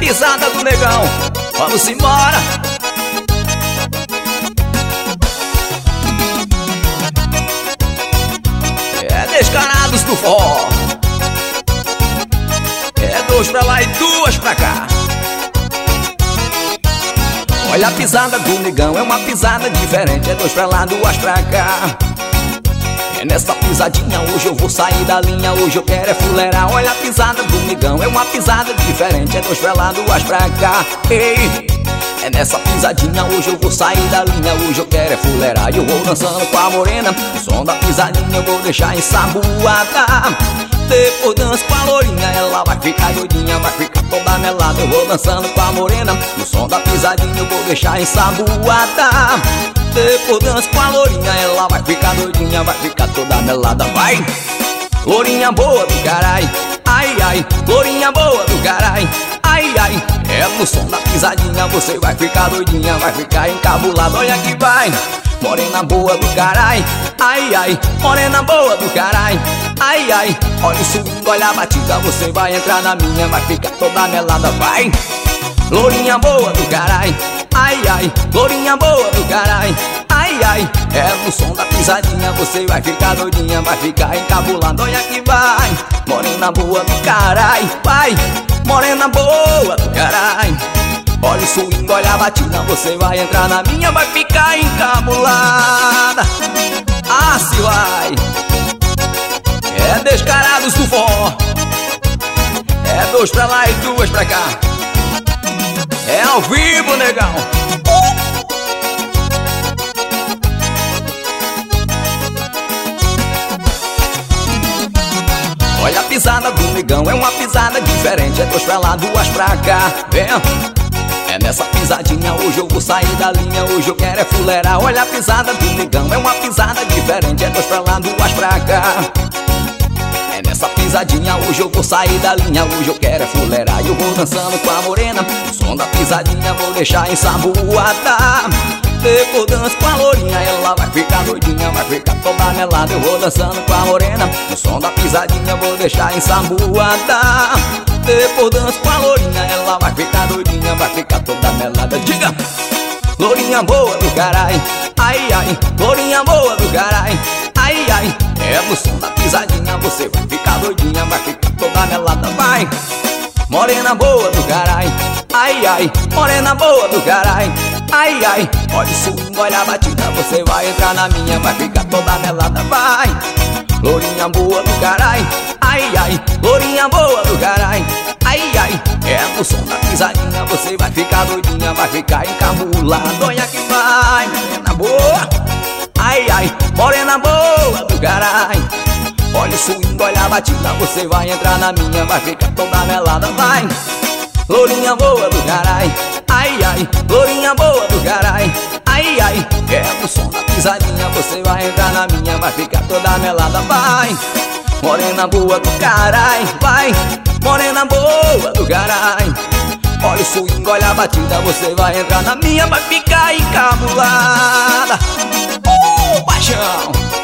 pisada do negão, vamos embora. É Descarados do Forró. É 2 pra lá e 2 pra cá. Olha a pisada do negão, é uma pisada diferente. É 2 pra lá, 2 pra cá. É nessa pisadinha hoje eu vou sair da linha. Hoje eu quero é fuleirar. Olha a pisada do negão, é uma pisada diferente. É 2 pra lá, 2 pra cá. Ei, é nessa pisadinha hoje eu vou sair da linha. Hoje eu quero é fuleirar. E eu vou dançando com a morena. O som da pisadinha eu vou deixar ensaboada. Depois danço com a lourinha, ela vai ficar doidinha, vai ficar toda melada. Eu vou dançando com a morena. No som da pisadinha eu vou deixar ensaboada. Depois danço com a lourinha, ela vai ficar doidinha, vai ficar toda melada. Vai! Lourinha boa do carai, ai ai, lourinha boa do carai, ai ai. É no som da pisadinha você vai ficar doidinha, vai ficar encabulada. Olha que vai! Morena boa do carai, ai ai, morena boa do carai, ai ai. Olha o swing, olha a batida, você vai entrar na minha, vai ficar toda melada. Vai! Lourinha boa do carai, ai ai, lourinha boa do carai, ai ai. É no som da pisadinha você vai ficar doidinha, vai ficar encabulada. Olha que vai! Morena boa do carai, vai! Morena boa do carai. Olha o swing, olha a batida, você vai entrar na minha, vai ficar encabulada. Ah, se vai! É Descarados do Forró. É 2 pra lá e 2 pra cá. É ao vivo, negão. Olha a pisada do negão, é uma pisada diferente. É 2 pra lá, 2 pra cá. Vem. É nessa pisadinha hoje eu vou sair da linha. Hoje eu quero é fuleirar. Olha a pisada do negão, é uma pisada diferente. É 2 pra lá, 2 pra cá. É nessa pisadinha hoje eu vou sair da linha. Hoje eu quero é fuleirar. E eu vou dançando com a morena. O som da pisadinha vou deixar ensaboada. Depois danço com a lourinha, ela vai ficar doidinha, vai ficar toda melada. Eu vou dançando com a morena. O som da pisadinha vou deixar ensaboada. Depois danço com a lourinha, ela vai ficar doidinha, vai ficar toda melada. Diga! Lourinha boa do carai, ai ai, lourinha boa do carai, ai ai. É no som da pisadinha você vai ficar doidinha, vai ficar toda melada. Vai! Morena boa do carai, ai ai, morena boa do carai, ai ai. Olha o swing, olha a batida, você vai entrar na minha, vai ficar toda melada. Vai! Lourinha boa do carai, ai ai, lourinha boa do carai, ai ai. É no som da pisadinha você vai ficar doidinha, vai ficar encabulada. Olha que vai! Morena boa, ai ai, morena boa do carai. Olha o swing, olha a batida, você vai entrar na minha, vai ficar toda melada. Vai! Lourinha boa do carai, ai ai, lourinha boa do carai, ai ai. É no som da pisadinha você vai entrar na minha, vai ficar toda melada. Vai! Morena boa do carai, vai! Morena boa do carai. Olha o swing, olha a batida, você vai entrar na minha, vai ficar encabulada. Paixão!